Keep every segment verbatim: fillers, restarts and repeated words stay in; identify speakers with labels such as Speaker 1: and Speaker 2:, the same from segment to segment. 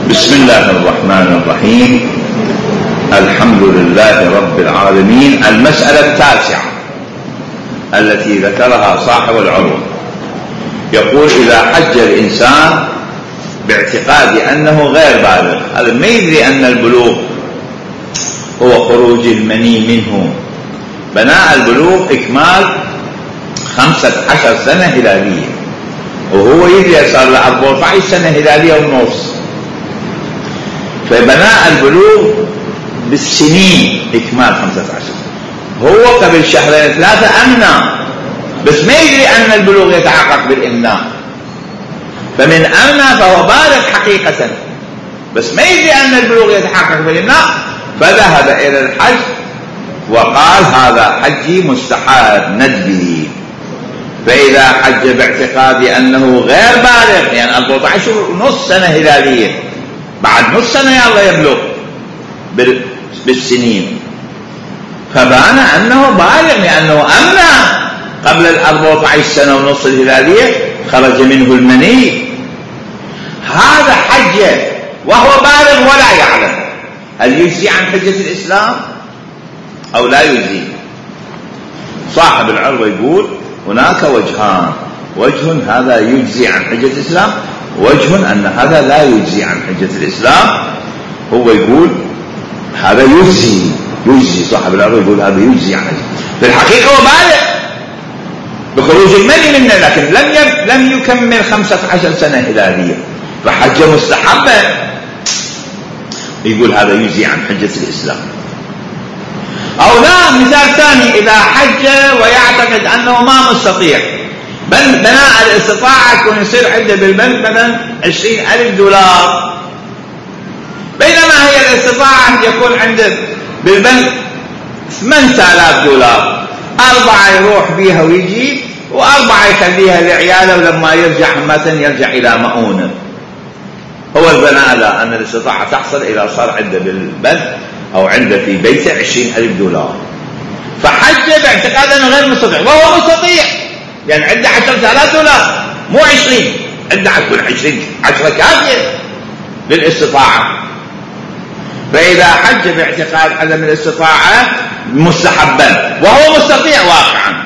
Speaker 1: بسم الله الرحمن الرحيم. الحمد لله رب العالمين. المسألة التاسعة التي ذكرها صاحب العروة يقول: إذا حج الإنسان باعتقاد أنه غير بالغ، هذا ما يدري أن البلوغ هو خروج المني منه، بناء البلوغ إكمال خمسة عشر سنة هلالية، وهو يدري صار له أربعة عشر سنة هلالية ونص، فبناء البلوغ بالسنين إكمال خمسة عشر. هو قبل شهرين ثلاثة أمنى، بس ما يدري أن البلوغ يتحقق بالإمناء، فمن أمنى فهو بالغ حقيقة، بس ما يدري أن البلوغ يتحقق بالإمناء، فذهب إلى الحج وقال: هذا حجي مستحب ندبي. فإذا حج باعتقاد أنه غير بالغ، يعني أربعة عشر ونص سنة هلالية، بعد نص سنة يلا يبلغ بالسنين، فبان أنه بالغ لأنه أمنى قبل الأربعة عشر سنة ونص الهلالية، خرج منه المني. هذا حج وهو بالغ ولا يعلم، هل يجزي عن حجة الإسلام أو لا يجزي؟ صاحب العروة يقول: هناك وجهان، وجه هذا يجزي عن حجة الإسلام، وجه أن هذا لا يجزي عن حجة الإسلام. هو يقول هذا يجزي، يجزي صاحب العروة يقول هذا يجزي عن حجة. في الحقيقة هو بالغ بخروج المني منه، لكن لم لم يكمل خمسة عشر سنة هلالية، فحجة مستحبة، يقول هذا يجزي عن حجة الإسلام. أو لا، مثال ثاني: إذا حج ويعتقد أنه ما مستطيع، بل بناء الاستطاعة يكون يصير عنده بالبنك مثلا عشرين ألف دولار، بينما هي الاستطاعة يكون عنده بالبنك ثمانية آلاف دولار، أربعة يروح بيها ويجي، وأربعة يخليها لعياله، ولما يرجع مثلا يرجع إلى مؤونة. هو البناء على أن الاستطاعة تحصل إذا صار عنده بالبنك أو عنده في بيته عشرين ألف دولار، فحج باعتقاد أنه غير مستطيع وهو مستطيع، يعني عنده عشرة آلاف دولار مو عشرين، عنده عشرين عشرين عشرة كافية للاستطاعة. فإذا حج باعتقاد عدم الاستطاعة مستحبا وهو مستطيع واقعا،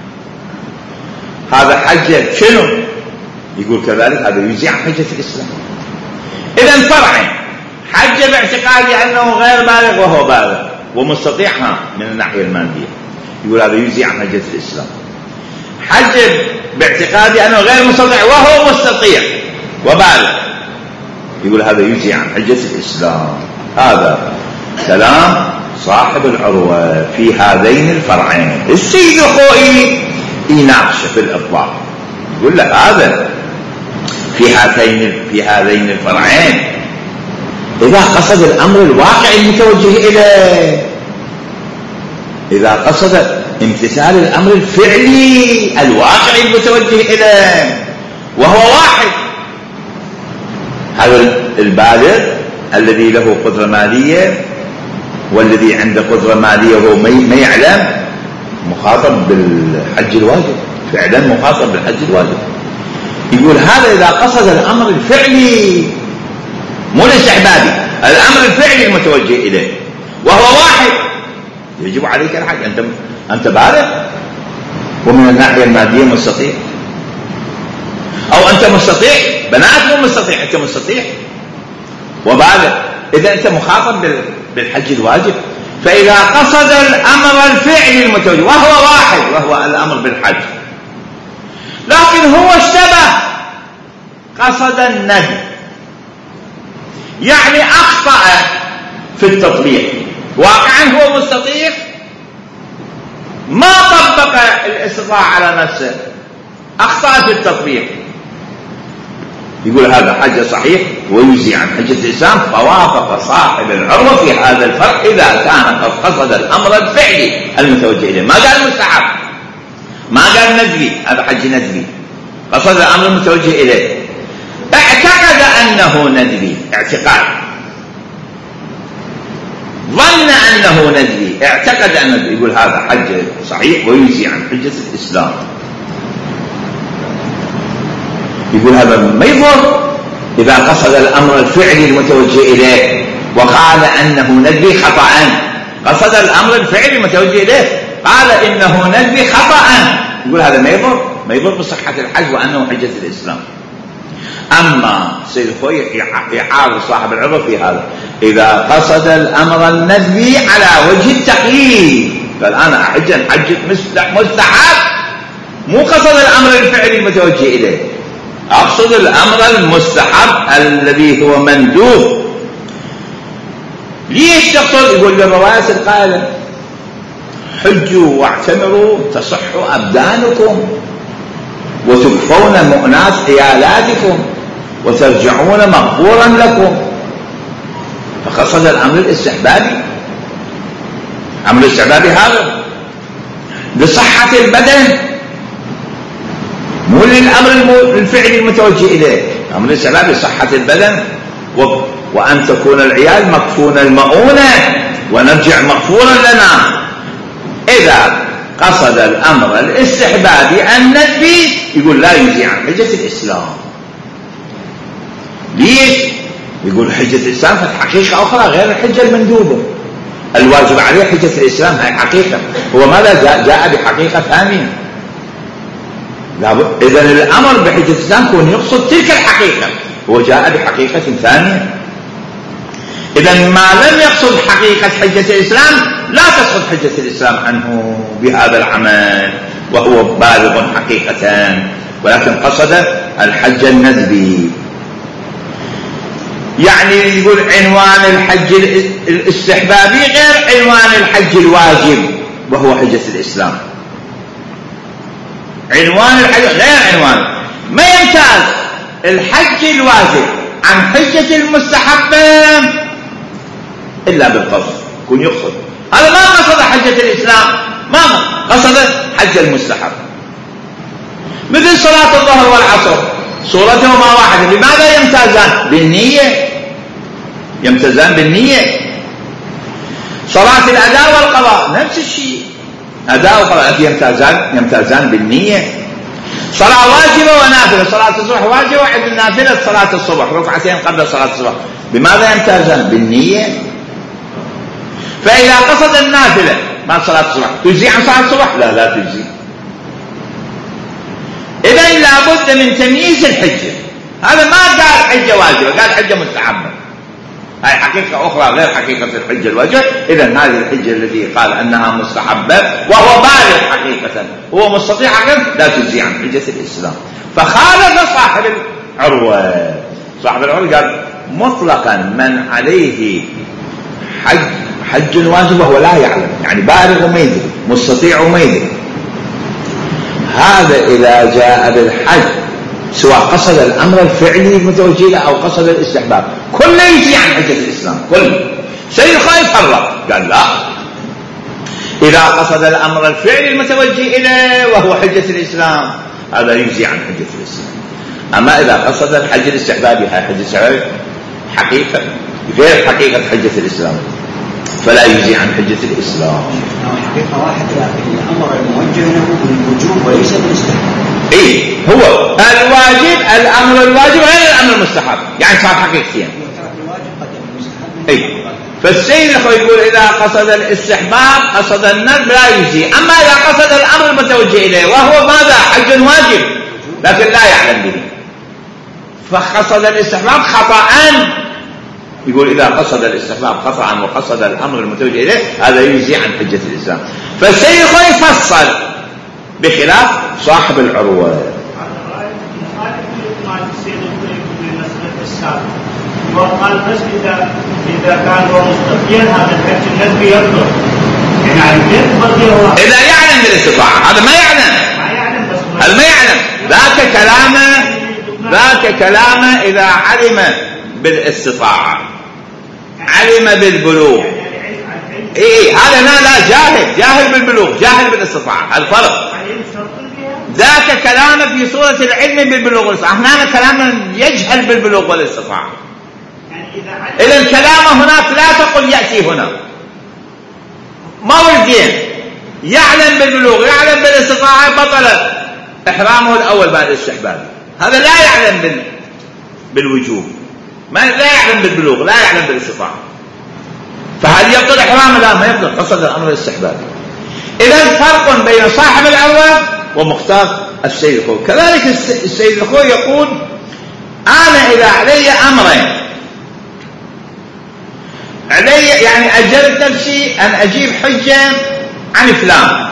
Speaker 1: هذا حج شنو؟ يقول كذلك هذا يجزي عن حجة الإسلام. إذن فرعين: حج باعتقاد أنه غير بالغ وهو بالغ ومستطيع من الناحية المادية، يقول هذا يجزي عن حجة الإسلام. حج باعتقاد أنه غير مستطيع وهو مستطيع وبالغ، يقول هذا يجزي عن حجة الإسلام. هذا كلام صاحب العروة في هذين الفرعين. السيد الخوئي يناقشه في الإطلاق، يقول له هذا في هاتين في هذين الفرعين إذا قصد الأمر الواقعي المتوجه إليه، إذا قصد امتثال الأمر الفعلي الواقعي المتوجه إليه، وهو واحد، هذا البالغ الذي له قدرة مالية والذي عنده قدرة مالية وهو ما يعلم، مخاطب بالحج الواجب، فعلا مخاطب بالحج الواجب. يقول هذا إذا قصد الأمر الفعلي مو الاستحبابي، الأمر الفعلي المتوجه إليه، وهو واحد، يجب عليك الحج. أنت أنت بالغ ومن الناحية المادية مستطيع، أو أنت مستطيع بنات مو مستطيع، أنت مستطيع وبالغ، إذا أنت مخاطب بالحج الواجب. فإذا قصد الأمر الفعلي المتوجه وهو واحد وهو الأمر بالحج، لكن هو اشتبه، قصد الندب، يعني أخطأ في التطبيق، واقعا هو مستطيع ما طبق الاستطاعة على نفسه، أخطأ في التطبيق، يقول هذا حج صحيح ويجزي عن حجة الإسلام. فوافق صاحب العروة في هذا الفرق إذا كان قد قصد الأمر الفعلي المتوجه إليه، ما قال مستحب، ما قال ندبي، هذا حج ندبي، قصد الأمر المتوجه إليه، اعتقد أنه ندبي، اعتقاد، ظن أنه ندبي، اعتقد أنه ندبي، يقول هذا حج صحيح ويجزي عن حجة الإسلام. يقول هذا ما يضر، إذا قصد الأمر الفعلي المتوجه إليه وقال أنه ندبي خطأ، قصد الأمر الفعلي المتوجه إليه قال إنه ندبي خطأ، يقول هذا ما يضر ما يضر بصحة الحج وأنه حجة الإسلام. أما سيد الخوي يعارض صاحب العرض في هذا، إذا قصد الأمر الندبي على وجه التقييد، فالآن أحج حجة مستحب، مو قصد الأمر الفعلي المتوجه إليه، أقصد الأمر المستحب الذي هو مندوب. ليش تقصد؟ يقول بالروايات القائلة حجوا واعتمروا تصح أبدانكم وتكفون مؤنات عيالاتكم وترجعون مغفورا لكم، فقصد الأمر الاستحبابي. أمر الاستحبابي هذا لصحة البدن، مو للأمر الفعلي المتوجه إليه. أمر الاستحبابي لصحة البدن و... وأن تكون العيال مكفون المؤونة ونرجع مغفورا لنا. إذا قصد الأمر الاستحبابي الندبي يقول لا يجزي عن حجة الإسلام. ليش؟ يقول حجة الإسلام حقيقة أخرى غير الحجة المندوبة، الواجب عليه حجة الإسلام هاي حقيقة، هو ماذا جاء, جاء بحقيقة ثانية. إذن الأمر بحجة الإسلام كون يقصد تلك الحقيقة، هو جاء بحقيقة ثانية. إذن ما لم يقصد حقيقة حجة الإسلام لا تسقط حجة الإسلام عنه بهذا العمل، وهو بالغ حقيقة، ولكن قصد الحج الندبي. يعني يقول عنوان الحج الاستحبابي غير عنوان الحج الواجب وهو حجة الإسلام. عنوان الحج غير عنوان، ما يمتاز الحج الواجب عن حجة المستحبة إلا بالقصد، يكون يقصد. هذا ما قصد حجة الإسلام، ما قصد حج المستحب. مثل صلاة الظهر والعصر صورتهما واحدة، لماذا يمتازان؟ بالنية، يمتازان بالنية. صلاة الأداء والقضاء نفس الشيء، أداء وقضاء يمتازان يمتازان بالنية. صلاة واجبة ونافلة، صلاة الصبح واجبة وعند النافلة صلاة الصبح ركعتين قبل صلاة الصبح، بماذا يمتازان؟ بالنية. فإذا قصد النافلة ما صلاة الصبح تجزي عن صلاة الصبح؟ لا لا تجزي. إذن لابد من تمييز الحجة. هذا ما قال حجة واجبة، قال حجة مستحبة، هاي حقيقة أخرى غير حقيقة الحجة الواجبة. إذن هذه الحجة التي قال أنها مستحبة وهو بالغ حقيقة هو مستطيع حقيقة لا تجزي عن حجة الإسلام. فخالف صاحب العروة، صاحب العروة قال مطلقا من عليه حج حج واجب وهو لا يعلم، يعني بالغ وما يدري، مستطيع وما يدري، هذا إذا جاء بالحج سواء قصد الأمر الفعلي المتوجه له أو قصد الاستحباب كله يجي عن حجة الإسلام كله. سيد الخوي فرق قال لا، إذا قصد الأمر الفعلي المتوجه إليه وهو حجة الإسلام هذا يجزي عن حجة الإسلام. أما إذا قصد الحج الاستحبابي هاي حجة الاستحبابي حقيقة غير حقيقة حجة الإسلام فلا يجزي عن حجة الإسلام.
Speaker 2: حقيقة واحدة، الأمر الموجه له بالوجوب وليس بالاستحباب.
Speaker 1: إيه هو الواجب، الأمر الواجب غير الأمر المستحب، يعني صار حقيقتين. إيه فالسيد الأخوة يقول إذا قصد الاستحباب قصد الندب لا يجزي. أما إذا قصد الأمر المتوجه إليه وهو ماذا؟ حج واجب لكن لا يعلم به، فقصد الاستحباب خطأ، يقول إذا قصد الاستحباب خطأ وقصد الأمر المتوجه إليه هذا يجزي عن حجة الإسلام. فالسيد الأخوة يفصل بخلاف صاحب العروة.
Speaker 3: وقال بس إذا إذا كان هو مستطيع هذا الحج الندبي يرضى، يعني
Speaker 1: إذا يعلم بالاستطاعة، هذا ما يعلم،
Speaker 3: ما يعلم بس
Speaker 1: هذا ما يعلم، ذاك كلامه ذاك كلامه إذا علم بالاستطاعة، علم بالبلوغ. إيه هذا لا لا جاهل، جاهل بالبلوغ، جاهل بالاستطاعة، الفرق. ذاك كلامه في صورة العلم بالبلوغ والاستطاعة، هنا كلامه يجهل بالبلوغ والاستطاعة. إذا الكلام هناك لا تقل يأتي هنا موردين، يعلم بالبلوغ يعلم بالاستطاعة بطل إحرامه الأول بعد الاستحباب، هذا لا يعلم بالوجوب. ما لا يعلم بالبلوغ، لا يعلم بالاستطاعة، فهل يبطل إحرامه؟ لا ما يبطل، قصد الأمر الاستحباب. إذا فرق بين صاحب العروة ومختار السيد الخوي. كذلك السيد الخوي يقول أنا إذا علي أمرين، علي يعني أجلت نفسي أن أجيب حجة عن فلان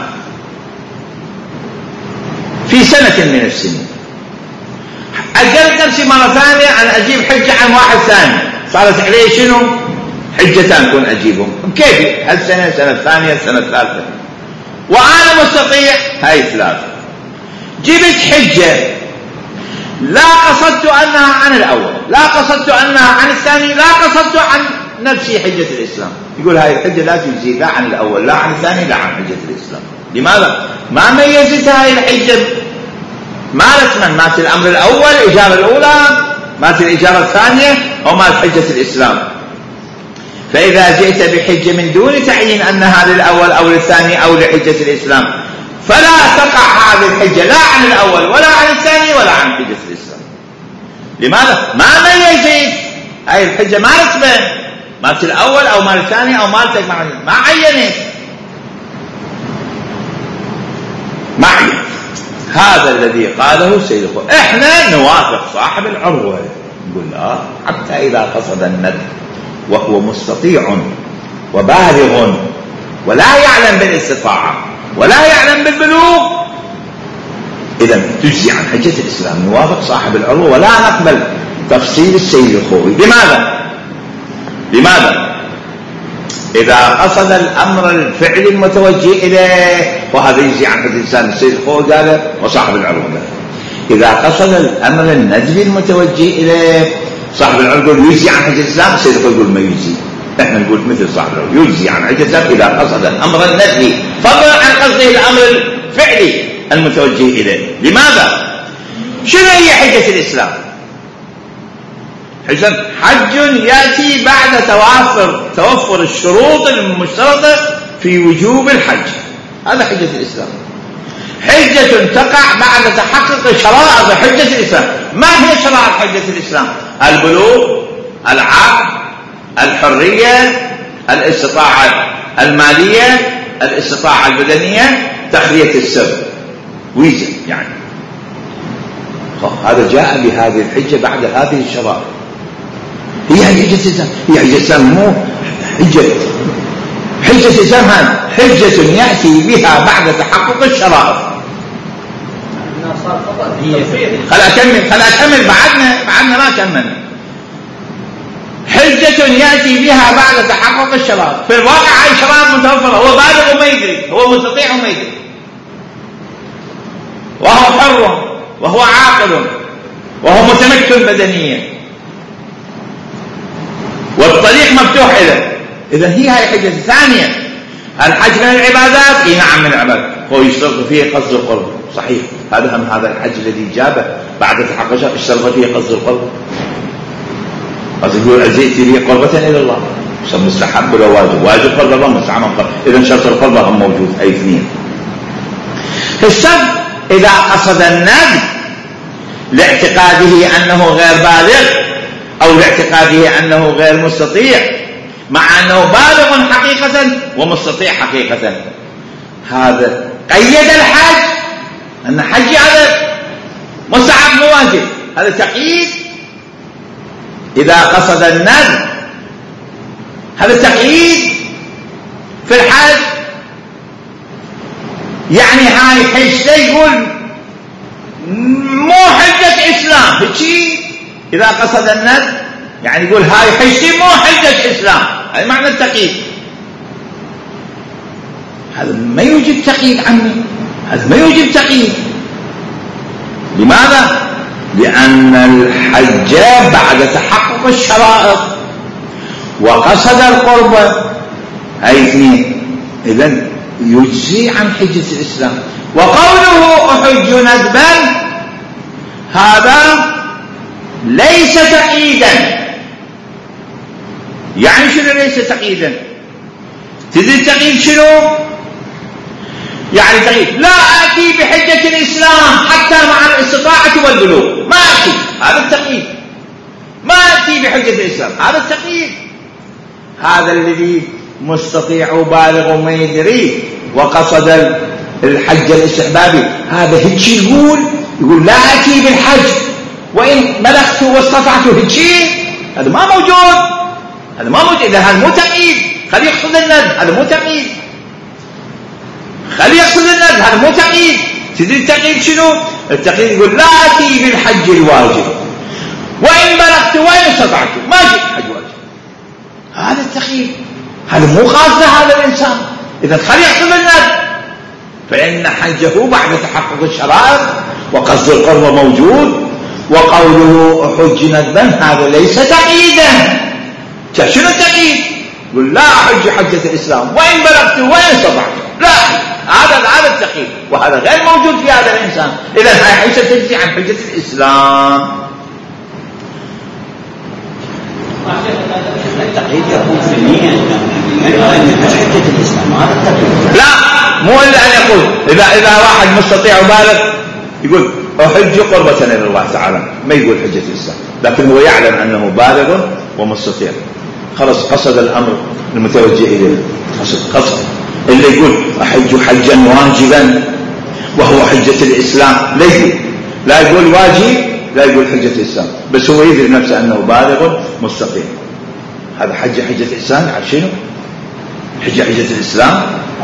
Speaker 1: في سنة من السنين، أجلت نفسي مرة ثانية أن أجيب حجة عن واحد ثاني، صارت علي شنو؟ حجتان كون أجيبهم كيفي، هالسنة السنة الثانية السنة الثالثة، وأنا مستطيع هاي ثلاثة. جبت حجة لا قصدت أنها عن الأول، لا قصدت أنها عن الثاني، لا قصدت عن نفسي حجة الإسلام. يقول هاي الحجة لا تجزي لا عن الأول لا عن الثاني لا عن حجة الإسلام. لماذا؟ ما ميزتها هاي الحجة، مالت من مالت الأمر الأول الإجابة الأولى، مالت الإجابة الثانية، أو مالت حجة الإسلام. فإذا جئت بحجة من دون تعيين أنها للأول أو للثاني أو لحجة الإسلام، فلا تقع هذه الحجة لا عن الأول ولا عن الثاني ولا عن حجة الإسلام. لماذا؟ ما ميزت هاي الحجة، ما رتبة مالت الأول أو مالت الثاني أو مالت ما عينت، ما عينت. هذا الذي قاله سيد الخوي. احنا نوافق صاحب العروة، نقول لا حتى إذا قصد الندب وهو مستطيع وبالغ ولا يعلم بالاستطاعة ولا يعلم بالبلوغ، إذا تجزي عن حجة الإسلام. نوافق صاحب العروة ولا نقبل تفصيل السيد الخوي. لماذا؟ لماذا؟ إذا قصد الأمر الفعل المتوجه إليه وهذا يجزي عن حجة الإسلام، السيد الخوي قال وصاحب العروة قال. إذا قصد الأمر الندب المتوجه إليه صاحب العروة يقول يجزي عن حجة الإسلام، السيد الخوي يقول ما يجزي. احنا نقول مثل صاحب العروة يجزي عن حجة الإسلام إذا قصد الأمر الندبي فضلا عن قصده الأمر الفعلي المتوجه إليه. لماذا؟ شنو هي حجة الإسلام؟ حج يأتي بعد توافر توفر الشروط المشترطة في وجوب الحج، هذا حجة الإسلام. حجة تقع بعد تحقق شرائط حجة الإسلام. ما هي شرائط حجة الإسلام؟ البلوغ، العقل، الحرية، الاستطاعة المالية، الاستطاعة البدنية، تخلية السر، ويزا يعني. هذا جاء بهذه الحجة بعد هذه الشرائط. هي حجة الإسلام، هي حجة الإسلام مو حجة حجة الإسلام، هذه حجة يأتي بها بعد تحقق الشرائط. خل أكمل خل أكمل بعدنا بعدنا ما كملنا. حجة يأتي بها بعد تحقق الشرائط. في الواقع هاي شرائط متوفرة، هو بالغ وما يدري، هو مستطيع وما يدري، وهو حر وهو عاقل وهو متمكن بدنيا والطريق مفتوح له. إذا هي هاي حجة. ثانيا الحج من العبادات، اي نعم من العبادات، هو يشترط فيه قصد القرب، صحيح. هذا هم هذا الحج الذي جابه بعد تحقق الشرط اشترط فيه قصد القرب. قصد يقول أجئت به قربة إلى الله، مستحب ولا واجب؟ واجب قرب الله، مستحب قرب. إذا شرط القرب هم موجود، أي اثنين. الشرط إذا قصد الندب لاعتقاده أنه غير بالغ أو لاعتقاده أنه غير مستطيع، مع أنه بالغ حقيقة ومستطيع حقيقة، هذا قيد الحج أن حج هذا مستحب واجب، هذا تقييد. إذا قصد الندب هذا تقييد في الحج، يعني هاي حج يقول مو حجة إسلام هيك. إذا قصد الندب يعني يقول هاي حجتي مو حجة إسلام، هذا معنى التقييد. هذا ما يوجب تقييد عني، هذا ما يوجب تقييد. لماذا؟ لأن الحج بعد تحقق الشرائط وقصد القربة، هاي اثنين، إذن يجزي عن حجة الإسلام. وقوله أحج ندبا هذا ليس تقييدا. يعني شنو ليس تقييدا؟ تدري التقييد شنو؟ يعني تقييد لا أتي بحجة الإسلام حتى مع الاستطاعة والبلوغ، ما أتي، هذا التقييد. ما يأتي بحجة الإسلام. هذا التقييد. هذا الذي مستطيع وبالغ وما يدري وقصد الحج الاستحبابي، هذا هيك يقول يقول لا أتي بالحج وإن بلغت واستطعت، هيك هذا ما موجود. هذا ما موجود. إذا هذا مو تقييد، خليه يقصد الندب، هذا مو تقييد. خليه يقصد الندب، هذا مو تقييد. تدري التقييد شنو؟ التقييد يقول لا أتي بالحج الواجب وإن بلغت وإن استطعت، ما جئت حج واجب. هذا التقييد. هذا مو قاصد هذا الإنسان. إذا خليه يقصد الندب، فإن حجه بعد تحقق الشرائط وقصد القربة موجود، وقوله أحج ندبا هذا ليس تقييدا. شنو التقييد؟ يقول لا أحج حجة الإسلام وإن بلغت وإن استطعت، لا، هذا هذا التقييد، وهذا غير موجود في هذا الإنسان. إذا هاي حجة تجزي عن حجة الإسلام.
Speaker 2: التقييد يكون في النية أن حجة الإسلام، هذا التقييد.
Speaker 1: لا، مو إلا أن يقول إذا إذا واحد مستطيع وبالغ يقول أحج قربة إلى الله تعالى، ما يقول حجة الإسلام، لكن هو يعلم أنه بالغ ومستطيع، خلص قصد الأمر المتوجه إليه، قصد قصد اللي يقول أحج حجا واجبا وهو حجة الإسلام، لا يقول لا يقول واجب، لا يقول حجة الإسلام، بس هو يدري نفسه أنه بالغ مستطيع. هذا حج حجة الإسلام. عارف شنو حج حجة الإسلام؟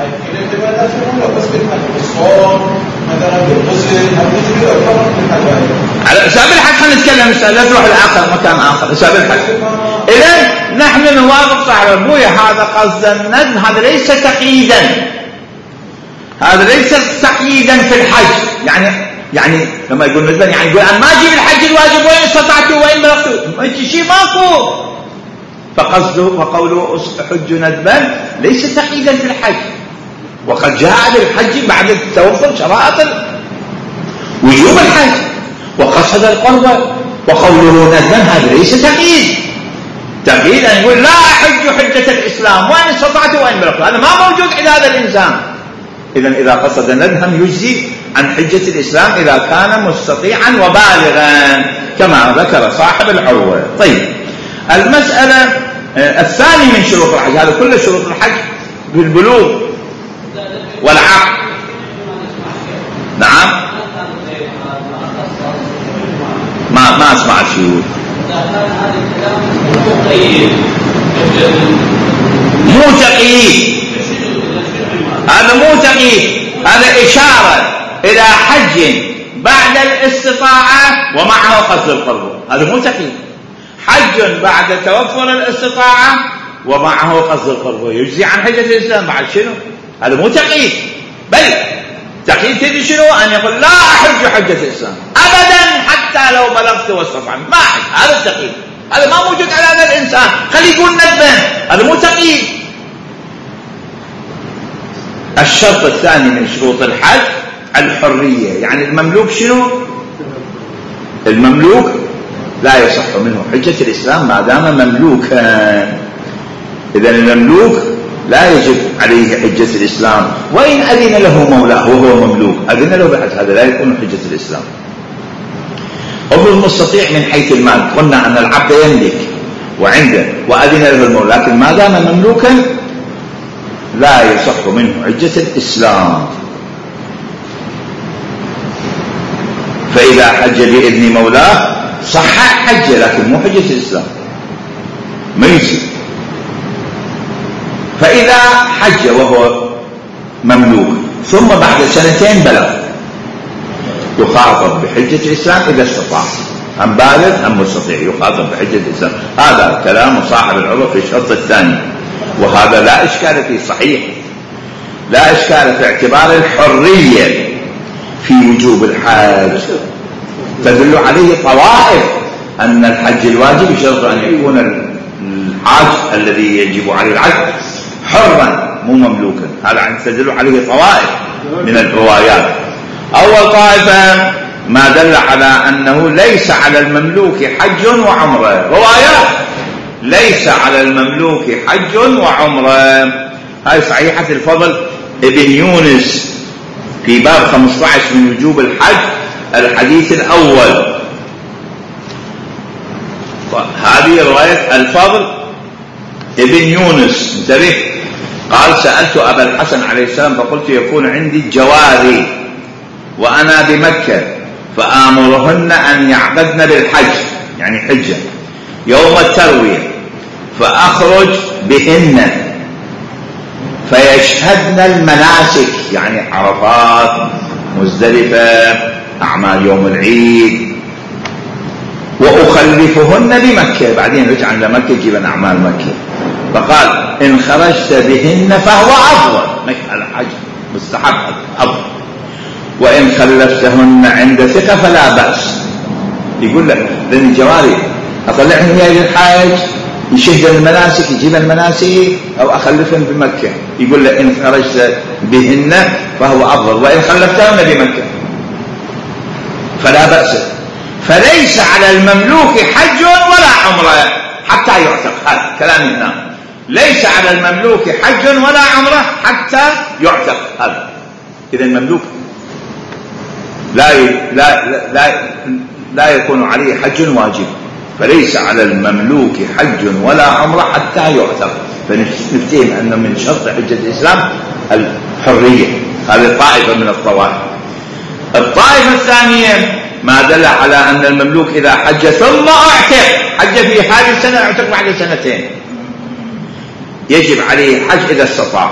Speaker 1: على حساب الحج حنتكلم، لا تروح لآخر مكان آخر، حساب الحج. إذن نحن نوافق صاحب أبويا، هذا قصد الندب، هذا ليس تقييدا، هذا ليس تقييدا في الحج. يعني يعني لما يقول ندبا يعني يقول أنا ما أجي بالحج الواجب وإن استطعت وإن بلغت، شيء ماكو. فقصده وقوله حج ندبا ليس تقييدا في الحج، وقد جاء للحج بعد توفر شرائط وجوب الحج وقصد القربة، وقوله ندبا هذا ليس تقييد. تقييد أن يقول لا أحج حجة الإسلام وإن استطعت وإن بلغت، هذا ما موجود عند هذا الإنسان. إذن إذا قصد ندبا يجزي عن حجة الإسلام إذا كان مستطيعا وبالغا كما ذكر صاحب العروة. طيب، المسألة الثانية من شروط الحج، هذا كل شروط الحج بالبلوغ والعقل. نعم، ما ما اسمع شيء. مو تقييد، هذا مو تقييد، هذا إشارة إلى حج بعد الاستطاعة ومعه قصد القرب، هذا مو تقييد. حج بعد توفر الاستطاعة ومعه قصد القرب يجزي عن حجة الإسلام بعد شنو؟ هذا مو تقييد، بل تقييد تدري شنو؟ أن يقول لا أحج حجة الإسلام أبدا حتى لو بلغت واستطعت، ما أحج. هذا التقييد، هذا ما موجود على هذا الإنسان. خليه يقول ندبا، هذا مو تقييد. الشرط الثاني من شروط الحج الحرية، يعني المملوك شنو؟ المملوك لا يصح منه حجة الإسلام ما دام مملوكا. إذن المملوك لا يجب عليه حجة الإسلام وإن أذن له مولاه وهو مملوك، أذن له بحج، هذا لا يكون حجة الإسلام. أبو المستطيع من حيث المال، قلنا أن العبد يملك وعنده وأذن له المولى، لكن ما دام مملوكا لا يصح منه حجة الإسلام. فإذا حج بإذن مولاه صح حج، لكن مو حجة الإسلام، ما يصير. فإذا حج وهو مملوك ثم بعد سنتين بلغ يخاطب بحجة الإسلام إذا استطاع، أم بالغ أم مستطيع يخاطب بحجة الإسلام. هذا كلام صاحب العروة في الشرط الثاني، وهذا لا إشكال فيه، صحيح لا إشكال في اعتبار الحرية في وجوب الحج. تدل عليه طوائف أن الحج الواجب يشترط أن يكون الحاج الذي يجب عليه الحج حرا مو مملوكا، هذا تدل عليه طوائف من الروايات. أول طائفة ما دل على أنه ليس على المملوك حج وعمرة، روايات ليس على المملوك حج وعمرة، هاي صحيحة الفضل ابن يونس في باب خمسة عشر من وجوب الحج الحديث الأول. هذه رواية الفضل ابن يونس، انتبه. قال: سألت أبا الحسن عليه السلام فقلت: يكون عندي جواري وأنا بمكة فآمرهن أن يعقدن بالحج، يعني حجة، يوم التروية، فأخرج بهن فيشهدن المناسك، يعني عرفات، مزدلفة، أعمال يوم العيد، وأخلفهن بمكة، بعدين رجعا لمكة جيبا أعمال مكة. فقال: إن خرجت بهن فهو أفضل، الحج مستحب أفضل، وإن خلفتهن عند ثقة فلا بأس. يقول لك لأن الجواري أطلعهم إلى الحج يشهد المناسك، يجيب المناسك، أو أخلفهم بمكة. يقول لك إن خرجت بهن فهو أفضل، وإن خلفتهن بمكة فلا بأس. فليس على المملوك حج ولا عمرة حتى يعتق. هذا كلام هنا، ليس على المملوك حج ولا عمرة حتى يعتق. هذا إذا المملوك لا لا لا لا يكون عليه حج واجب، فليس على المملوك حج ولا عمرة حتى يعتق. فنفتهم أن من شرط حجة الإسلام الحرية. هذه طائفة من الطوائف. الطائفة الثانية ما دل على أن المملوك إذا حج ثم اعتق، حج في هذه السنة اعتق بعد سنتين، يجب عليه الحج إذا استطاع.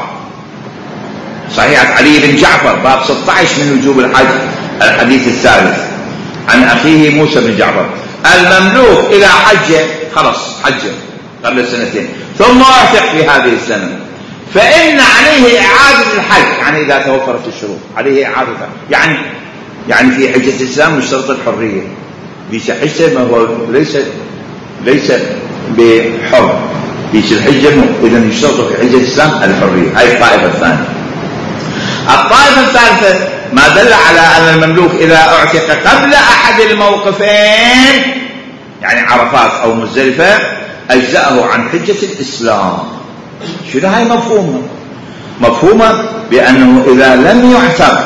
Speaker 1: صحيح علي بن جعفر باب ستة عشر من وجوب الحج، الحديث الثالث عن أخيه موسى بن جعفر: المملوك إذا حج خلص حج قبل سنتين ثم اعتق في هذه السنة، فإن عليه إعادة الحج، يعني إذا توفرت الشروط عليه إعادتها. يعني يعني في حجة الإسلام مشترط الحرية، ليس حجة ما هو ليس ليس بحر، ليس الحجة، إذا يشترط في حجة الإسلام الحرية. هاي الطائفة الثانية. الطائفة الثالثة ما دل على أن المملوك إذا اعتق قبل أحد الموقفين، يعني عرفات أو مزدلفة، أجزأه عن حجة الإسلام. شنو هاي مفهومة؟ مفهومة بأنه إذا لم يعتق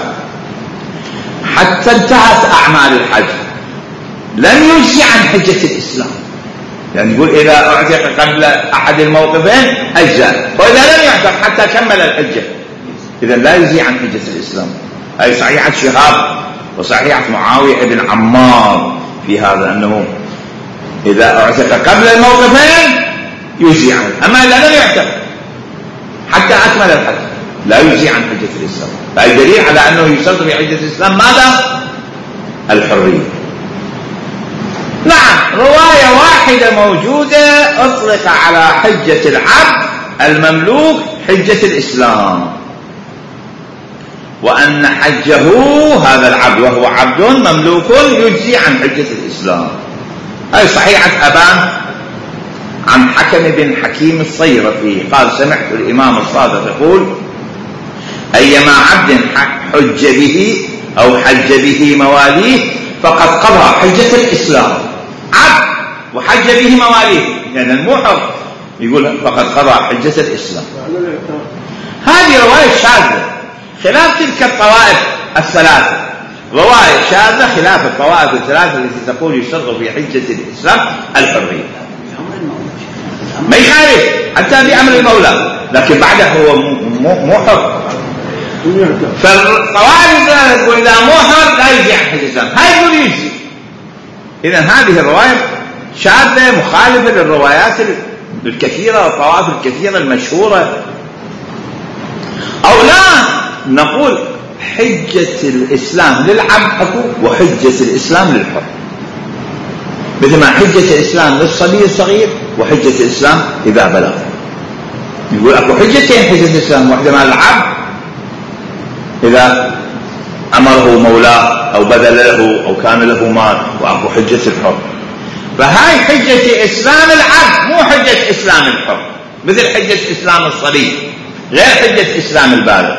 Speaker 1: حتى انتهت أعمال الحج لم يجزي عن حجة الإسلام. يعني يقول إذا اعتق قبل أحد الموقفين أجزاء، وإذا لم يعتق حتى كمل الحجة إذا لا يجزي عن حجة الإسلام. هذه صحيحة شهاب وصحيحة معاوية بن عمار في هذا، أنه إذا اعتق قبل الموقفين يجزي عنه، أما إذا لم يعتق حتى أكمل الحج لا يجزي عن حجة الإسلام. فهذا دليل على أنه يشترط في حجة الإسلام ماذا؟ الحرية. نعم، رواية واحدة موجودة أطلق على حجة العبد المملوك حجة الإسلام، وأن حجه هذا العبد وهو عبد مملوك يجزي عن حجة الإسلام. هذه صحيحة أبان عن حكم بن حكيم الصيرفي قال: سمعت الإمام الصادق يقول: أيما عبد حج به أو حج به مواليه فقد قضى حجة الإسلام. عبد وحج به مواليه، يعني المحر يقول فقد قضى حجة الإسلام. هذه رواية شاذة خلاف تلك الطوائف الثلاثة، رواية شاذة خلاف الطوائف الثلاثة التي تقول يشترط في حجة الإسلام الحرية. ما يخالف حتى بأمر المولى، لكن بعده هو مو حر. فالطوائف تقول إذا مو حر لا يجزي عن حجة الإسلام، هاي يقول يجزي. إذا هذه الرواية شاذة مخالفة للروايات الكثيرة والطوائف الكثيرة المشهورة. أو لا نقول حجة الإسلام للعبد وحجة الإسلام للحر، مثل ما حجة الإسلام للصبي الصغير وحجة الإسلام إذا بلغ. يقول أكو حجتين حجة الإسلام، واحدة مع العبد إذا أمره مولاه أو بذل له أو كان له مال، وأكو حجة الحر. فهاي حجة إسلام العبد مو حجة إسلام الحر، مثل حجة إسلام الصبي غير حجة إسلام البالغ.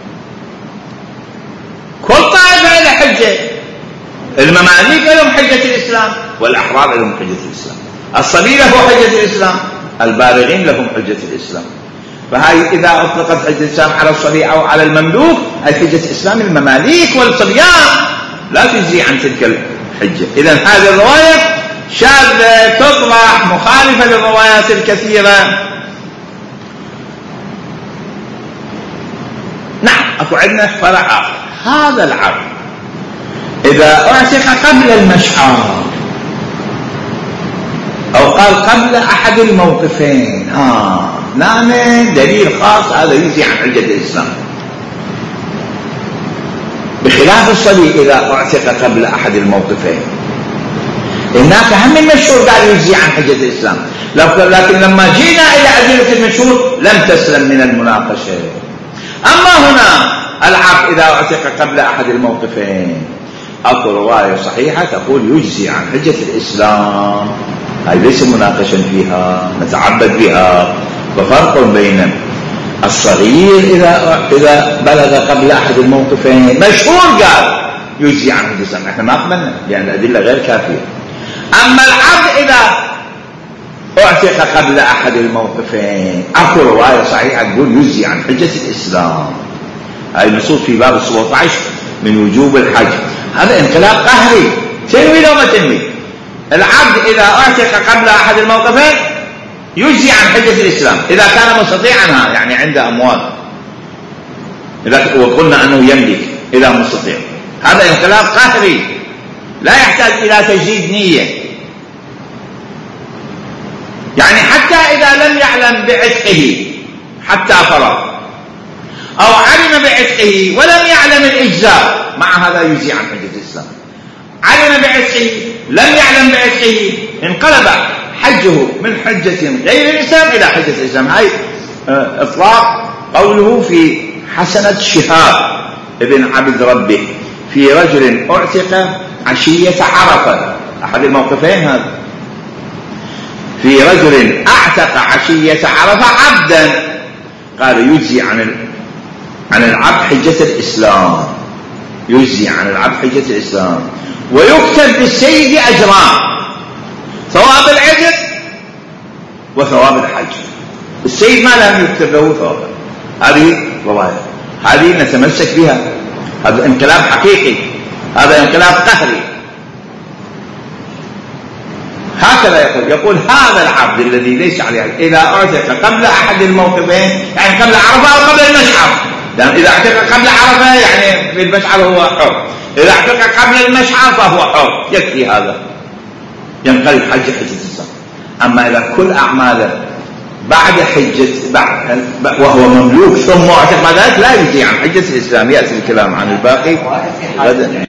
Speaker 1: كل طائفة لها حجة، المماليك لهم حجة الإسلام والأحرار لهم حجة الإسلام، الصبي له حجة الإسلام، البالغين لهم حجة الإسلام. فهاي إذا أطلقت حجة الإسلام على الصبي أو على المملوك، هاي حجة الإسلام المماليك والصبيان لا تجزي عن تلك الحجة. إذن هذه الرواية شاذة تطرح مخالفة للروايات الكثيرة. نعم اكو عندنا فرع اخر، هذا العبد اذا اعتق قبل المشعر او قال قبل احد الموقفين اه نعم دليل خاص هذا يجزي عن حجة الاسلام، بخلاف الصبي اذا اعتق قبل احد الموقفين. هناك هم المشهور قال يجزي عن حجة الاسلام، لكن لما جينا الى ادلة المشهور لم تسلم من المناقشة. اما هنا العبد اذا اعتق قبل احد الموقفين اكو رواية صحيحة تقول يجزي عن حجة الاسلام، هاي ليس مناقشا فيها نتعبد بها. وفرق بين الصغير اذا اذا بلغ قبل احد الموقفين مشهور قال يجزي عن حجة الاسلام، احنا ما قبلنا لان الادله غير كافيه. اما العبد اذا اعتق قبل احد الموقفين اكو روايه صحيحه تقول يجزي عن حجة الاسلام. هاي النصوص في باب سبعة عشر من وجوب الحج. هذا انقلاب قهري، تنوي لو ما تنوي. العبد اذا اعتق قبل احد الموقفين يجزي عن حجة الاسلام اذا كان مستطيعا، يعني عنده اموال، اذا وقلنا انه يملك اذا مستطيع. هذا انقلاب قهري لا يحتاج الى تجديد نية. يعني حتى اذا لم يعلم بعتقه حتى فرض او علم بعتقه ولم يعلم الاجزاء، مع هذا يجزي عن حجة الاسلام. علم بعتقه لم يعلم بعتقه انقلب حجه من حجة غير الاسلام الى حجة الاسلام. هاي اطلاق قوله في حسنة شهاب ابن عبد ربه في رجل اعتق عشية عرفة، احد الموقفين هذا، في رجل اعتق عشية عرفة عبدا قال يجزي عن عن العبد حجة الاسلام، يجزي عن العبد حجة الاسلام. ويكتب للسيد اجران، ثواب العتق وثواب الحج. السيد ما لم يكتب له ثواب. هذه رواية، هذه نتمسك بها. هذا انقلاب حقيقي، هذا انقلاب قهري. هكذا يقول يقول هذا العبد الذي ليس عليه اذا اعتق قبل احد الموقفين، يعني قبل عرفه او قبل المشعر. لان اذا اعتق قبل عرفه يعني في المشعر هو حر، اذا اعتق قبل المشعر فهو حر، يكفي هذا ينقلب حج حجة الاسلام. اما اذا كل اعماله بعد حجة بعد وهو مملوك ثم اعتق بعد ذلك لا يجزي عن حجة الاسلام. ياتي الكلام عن الباقي غدا.